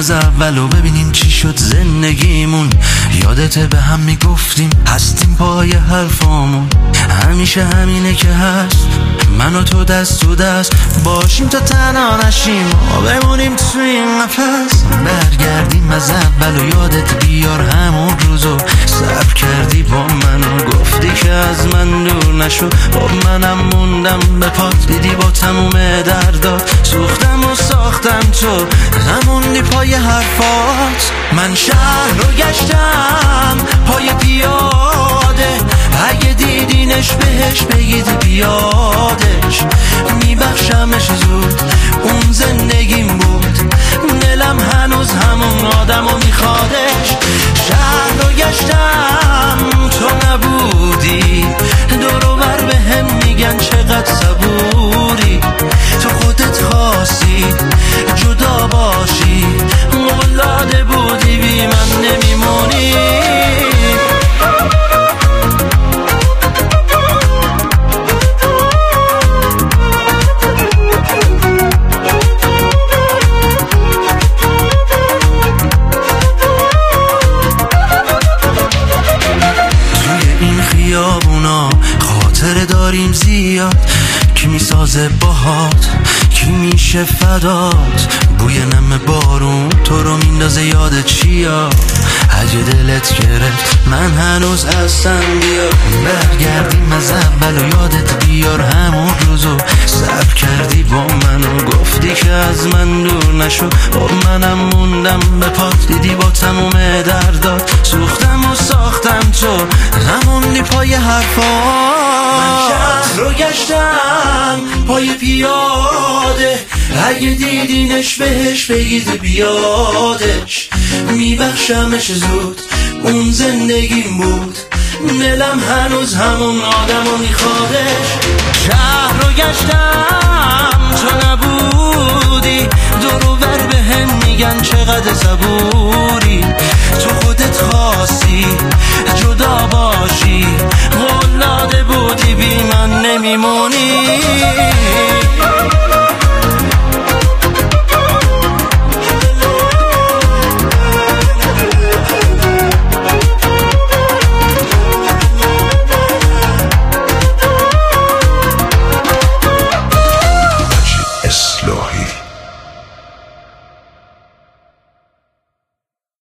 از اول و ببینیم چی شد زندگیمون. یادته به هم میگفتیم هستیم پای حرفامون، همیشه همینه که هست، من و تو دست تو دست باشیم تا تنها نشیم و بمونیم تو این قفس. برگردیم از اول و یادت بیار همون روزو صبر کردی با من و گفتی که از من دور نشو. خب منم موندم به پات، دیدی با تموم دردات سوختم و ساختم، تو نموندی پای حرفات. من شهر رو گشتم پای پیاده، اگه دیدینش بهش بگید بیادش، میبخشمش زود اون زندگیم بود، دلم هنوز همون آدمو میخوادش. شهر رو گشتم تو نبودی، دورو بر به هم میگن چقدر صبوری، تو خودت خواستی جدا باشی، قول داده بودی بی من نمیمونی. خاطره داریم زیاد، کی میسازه باهات، کی میشه فدات، بوی نم بارون تو رو میندازه یاد چیا، اگه دلت گرفت من هنوز هستم بیا. برگردیم از اول و یادت بیار همون روزو صبر کردی با من و گفتی که از من دور نشو. خب منم موندم به پات، دیدی با تموم دردات سوختم و ساختم، تو نموندی پای حرفات. من شهر رو گشتم پای پیاده، اگه دیدینش بهش بگید بیادش، میبخشمش زود اون زندگیم بود، دلم هنوز همون آدمو میخوادش. شهر رو گشتم تو نبودی، دورو بر به هم میگن چقدر صبوری، تو خودت خواستی جدا باشی،